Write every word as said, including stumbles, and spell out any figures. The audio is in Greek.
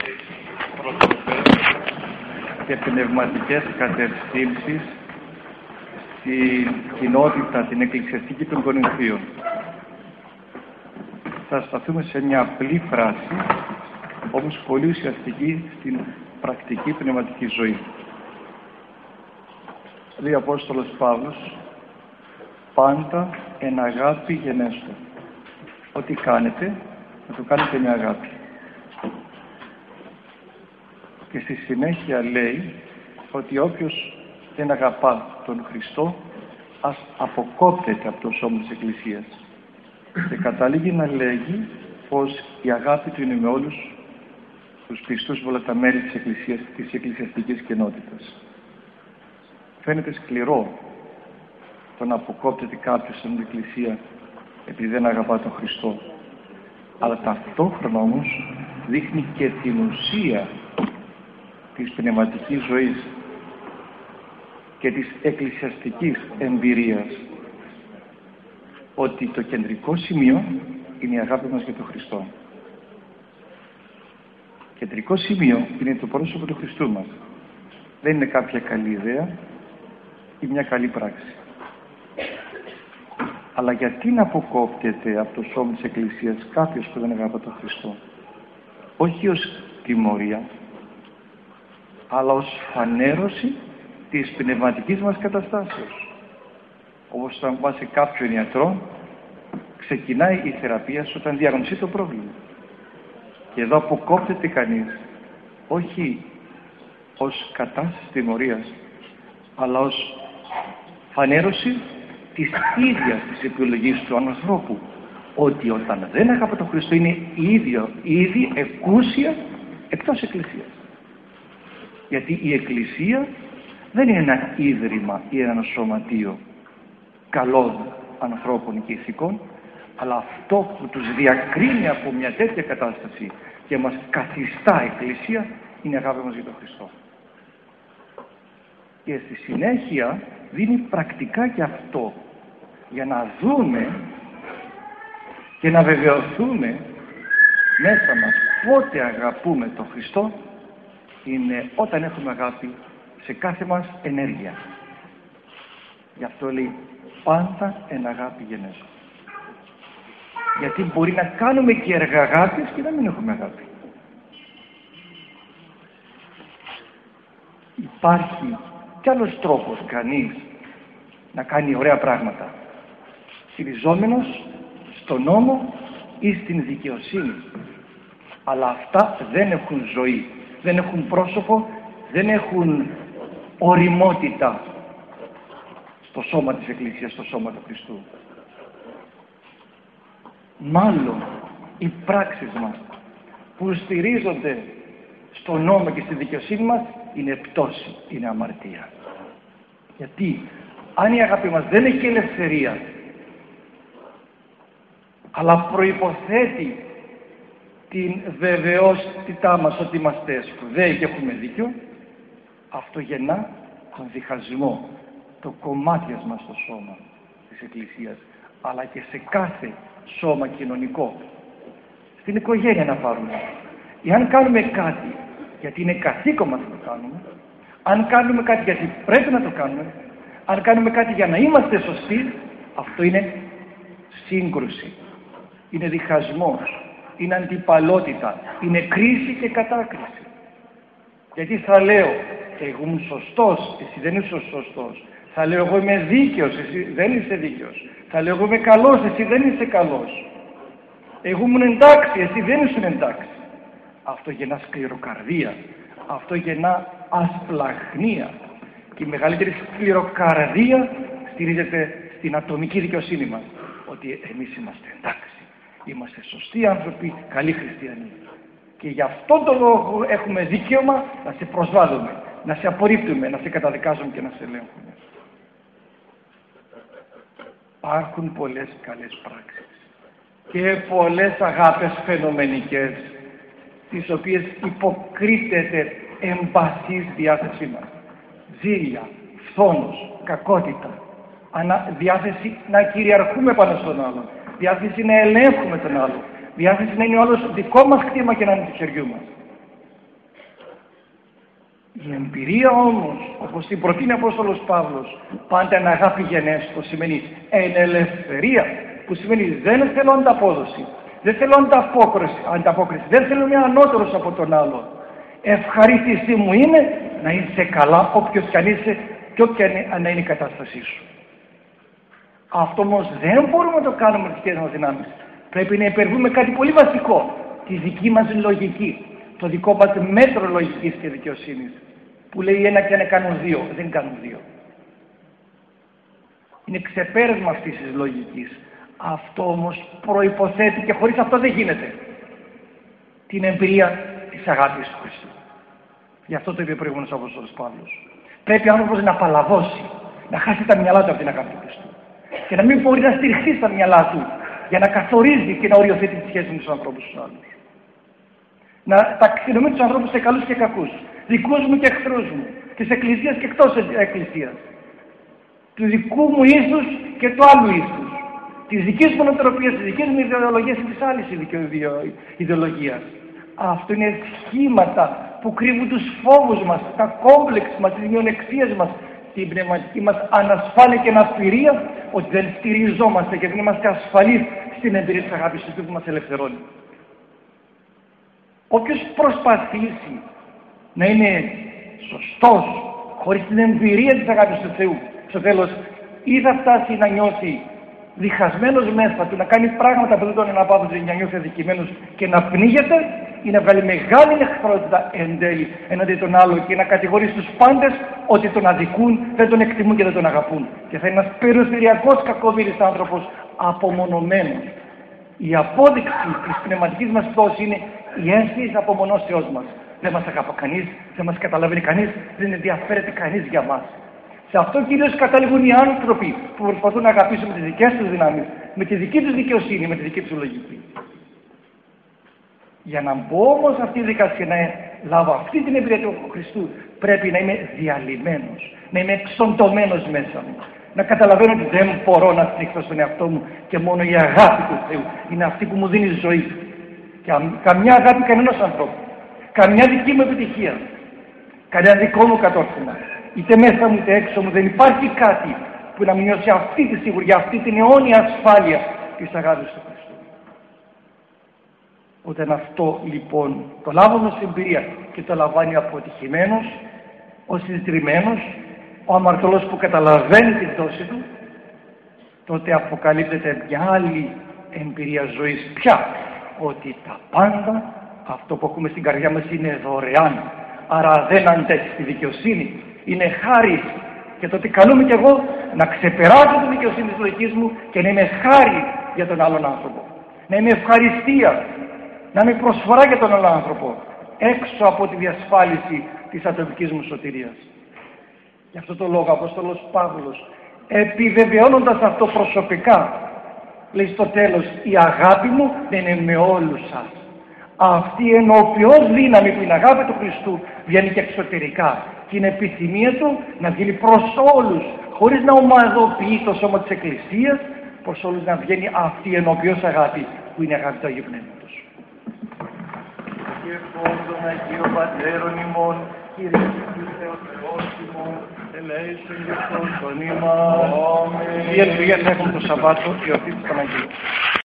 προτροπές και πνευματικές κατευθύνσεις στην κοινότητα, την εκκλησιαστική των Κορινθίων. Θα σταθούμε σε μια απλή φράση, όμως πολύ ουσιαστική στην πρακτική πνευματική ζωή. Λέει ο Απόστολος Παύλος, πάντα εν αγάπη γενέστο. Ό,τι κάνετε, να το κάνετε με αγάπη. Και στη συνέχεια λέει ότι όποιος δεν αγαπά τον Χριστό, ας αποκόπτεται από το σώμα της Εκκλησίας. Και καταλήγει να λέγει πως η αγάπη του είναι με όλους τους πιστούς με όλα τα μέλη της Εκκλησίας, της εκκλησιαστικής κοινότητας. Φαίνεται σκληρό το να αποκόπτεται κάποιος στην Εκκλησία επειδή δεν αγαπά τον Χριστό. Αλλά ταυτόχρονα όμως δείχνει και την ουσία της πνευματικής ζωής και της εκκλησιαστικής εμπειρίας, ότι το κεντρικό σημείο είναι η αγάπη μας για τον Χριστό. Κεντρικό σημείο είναι το πρόσωπο του Χριστού μας. Δεν είναι κάποια καλή ιδέα ή μια καλή πράξη. Αλλά γιατί να αποκόπτεται από το σώμα της Εκκλησίας κάποιος που δεν αγαπά τον Χριστό? Όχι ως τιμωρία, αλλά ως φανέρωση της πνευματικής μας καταστάσεως. Όπως όταν πας σε κάποιον ιατρό, ξεκινάει η θεραπεία σου όταν διαγνωστεί το πρόβλημα. Και εδώ αποκόπτεται κανείς, όχι ως κατάσταση τιμωρίας, αλλά ως φανέρωση της ίδιας της επιλογής του ανθρώπου, ότι όταν δεν αγαπά τον Χριστό είναι ίδιο, ήδη εκούσια εκτός Εκκλησίας. Γιατί η Εκκλησία δεν είναι ένα ίδρυμα ή ένα σωματείο καλών ανθρώπων και ηθικών, αλλά αυτό που τους διακρίνει από μια τέτοια κατάσταση και μας καθιστά Εκκλησία είναι η αγάπη μας για τον Χριστό. Και στη συνέχεια δίνει πρακτικά και αυτό, για να δούμε και να βεβαιωθούμε μέσα μας πότε αγαπούμε τον Χριστό. Είναι όταν έχουμε αγάπη σε κάθε μας ενέργεια. Γι' αυτό λέει πάντα εν αγάπη γενέσω. Γιατί μπορεί να κάνουμε και έργα αγάπης και να μην έχουμε αγάπη. Υπάρχει κι άλλος τρόπος κανείς να κάνει ωραία πράγματα, στηριζόμενος στον νόμο ή στην δικαιοσύνη. Αλλά αυτά δεν έχουν ζωή, δεν έχουν πρόσωπο, δεν έχουν ωριμότητα στο σώμα της Εκκλησίας, στο σώμα του Χριστού. Μάλλον οι πράξεις μας που στηρίζονται στον νόμο και στη δικαιοσύνη μας είναι πτώση, είναι αμαρτία. Γιατί αν η αγάπη μας δεν έχει ελευθερία, αλλά προϋποθέτει την βεβαιότητά μας ότι είμαστε σπουδαίοι και έχουμε δίκιο, αυτό γεννά τον διχασμό, το κομμάτιασμα στο σώμα της Εκκλησίας, αλλά και σε κάθε σώμα κοινωνικό. Στην οικογένεια να πάρουμε. Εάν κάνουμε κάτι γιατί είναι καθήκον μας να το κάνουμε, αν κάνουμε κάτι γιατί πρέπει να το κάνουμε, αν κάνουμε κάτι για να είμαστε σωστοί, αυτό είναι σύγκρουση, είναι διχασμός, είναι αντιπαλότητα, είναι κρίση και κατάκριση. Γιατί θα λέω εγώ είμαι σωστός, εσύ δεν είσαι σωστός. Θα λέω εγώ είμαι δίκαιος, εσύ δεν είσαι δίκαιος. Θα λέω εγώ είμαι καλός, εσύ δεν είσαι καλός. Εγώ ήμουν εντάξει, εσύ δεν ήσουν εντάξει. Αυτό γεννά σκληροκαρδία, αυτό γεννά ασπλαχνία. Και η μεγαλύτερη σκληροκαρδία στηρίζεται στην ατομική δικαιοσύνη μας. Ότι εμείς είμαστε εντάξει, είμαστε σωστοί άνθρωποι, καλοί χριστιανοί. Και γι' αυτόν τον λόγο έχουμε δικαίωμα να σε προσβάλλουμε, να σε απορρίπτουμε, να σε καταδικάζουμε και να σε ελέγχουμε. Υπάρχουν πολλές καλές πράξεις και πολλές αγάπες φαινομενικές, τις οποίες υποκρύπτεται εμπαθής διάθεσή μας. Ζήλια, φθόνος, κακότητα, ανα, διάθεση να κυριαρχούμε πάνω στον άλλον, διάθεση να ελέγχουμε τον άλλον, διάθεση να είναι ο άλλος δικό μας κτήμα και να είναι του χεριού μας. Η εμπειρία όμως, όπως την προτείνει ο Απόστολος Παύλος, πάντα εν αγάπη γενέστο, σημαίνει εν ελευθερία, που σημαίνει δεν θέλω ανταπόδοση, δεν θέλω ανταπόκριση, ανταπόκριση δεν θέλω μια ανώτερος από τον άλλο. Ευχαρίστησή μου είναι να είσαι καλά όποιος κι αν είσαι και όποια να είναι η κατάστασή σου. Αυτό όμως δεν μπορούμε να το κάνουμε με τις δικές μας δυνάμεις. Πρέπει να υπερβούμε κάτι πολύ βασικό, τη δική μας λογική, το δικό μας μέτρο λογικής και δικαιοσύνης, που λέει ένα και ένα κάνουν δύο, δεν κάνουν δύο. Είναι ξεπέρασμα αυτής της λογικής. Αυτό όμως προϋποθέτει, και χωρίς αυτό δεν γίνεται, την εμπειρία της αγάπης του Χριστού. Γι' αυτό το είπε ο προηγούμενος Απόστολος Παύλος. Πρέπει ο άνθρωπος να παλαβώσει, να χάσει τα μυαλά του από την αγάπη του Χριστού και να μην μπορεί να στηριχθεί στα μυαλά του για να καθορίζει και να οριοθετεί τη σχέση με τους ανθρώπους τους άλλους. Να ταξινομεί τους ανθρώπους σε καλούς και κακούς, δικούς μου και εχθρούς μου, της εκκλησίας και εκτός εκκλησίας, του δικού μου ίσους και του άλλου ίσους, της δικής μου νοοτροπίας, της δικής μου ιδεολογίας και της άλλης ιδεολογίας. Αυτό είναι σχήματα που κρύβουν τους φόβους μας, τα κόμπλεξ μας, τις μειονεξίες μας, την πνευματική μας ανασφάλεια και αναπηρία, ότι δεν στηριζόμαστε και δεν είμαστε ασφαλείς στην εμπειρία της αγάπης του που μας ελευθερώνει. Όποιος προσπαθήσει να είναι σωστός, χωρίς την εμπειρία της αγάπης του Θεού, στο τέλος ή θα φτάσει να νιώθει διχασμένος μέσα του, να κάνει πράγματα που δεν τον αναπαύονται, να νιώθει αδικημένος και να πνίγεται, ή να βγάλει μεγάλη εχθρότητα εν τέλει εναντί των άλλων και να κατηγορήσει τους πάντες ότι τον αδικούν, δεν τον εκτιμούν και δεν τον αγαπούν. Και θα είναι ένας περιφερειακός κακομοίρης άνθρωπος, απομονωμένος. Η απόδειξη της πνευματικής μας πτώσης είναι η αίσθηση της απομονώσεώς μας. Δεν μας αγαπά κανείς, δεν μας καταλαβαίνει κανείς, δεν ενδιαφέρεται κανείς για μας. Σε αυτό κυρίως καταλήγουν οι άνθρωποι που προσπαθούν να αγαπήσουν με τις δικές τους δυνάμεις, με τη δική τους δικαιοσύνη, με τη δική τους λογική. Για να μπω όμως αυτή τη δικασία, να λάβω αυτή την εμπειρία του Χριστού, πρέπει να είμαι διαλυμένος, να είμαι εξοντωμένος μέσα μου. Να καταλαβαίνω ότι δεν μπορώ να στηριχθώ στον εαυτό μου και μόνο η αγάπη του Θεού είναι αυτή που μου δίνει ζωή. Και καμιά αγάπη κανένας ανθρώπου, καμιά δική μου επιτυχία, κανένα δικό μου κατόρθωμα, είτε μέσα μου είτε έξω μου, δεν υπάρχει κάτι που να μου νιώσει αυτή τη σιγουριά, αυτή την αιώνια ασφάλεια της αγάπης του Χριστού. Όταν αυτό λοιπόν το λάβουμε στην εμπειρία και το λαμβάνει αποτυχημένος, ο συντριμμένος, ο αμαρτωλός που καταλαβαίνει την πτώση του, τότε αποκαλύπτεται μια άλλη εμπειρία ζωής πια, ότι τα πάντα, αυτό που έχουμε στην καρδιά μας είναι δωρεάν, άρα δεν αντέχει στη δικαιοσύνη, είναι χάρη. Και τότε καλούμε κι εγώ να ξεπεράσω τη δικαιοσύνη της λογικής μου και να είμαι χάρη για τον άλλον άνθρωπο, να είμαι ευχαριστία, να είμαι προσφορά για τον άλλον άνθρωπο, έξω από τη διασφάλιση της ατομικής μου σωτηρίας. Γι' αυτό το λόγο ο Απόστολος Παύλος, επιβεβαιώνοντας αυτό προσωπικά, λέει στο τέλος, η αγάπη μου δεν είναι με όλους σας. Αυτή η ενοποιώς δύναμη που είναι η αγάπη του Χριστού βγαίνει και εξωτερικά και είναι επιθυμία του να βγαίνει προς όλους, χωρίς να ομαδοποιεί το σώμα της Εκκλησίας, προς όλους να βγαίνει αυτή η ενοποιώς αγάπη που είναι η αγάπη του Αγίου Πνεύματος. Και ευχών των Αγίων Πατέρων ημών, Κύριε Θεός ημών, ελέησον και σώσον ημάς. Η ελπία θα έχουμε το Σαββάτο, η ορτή της Παναγίας.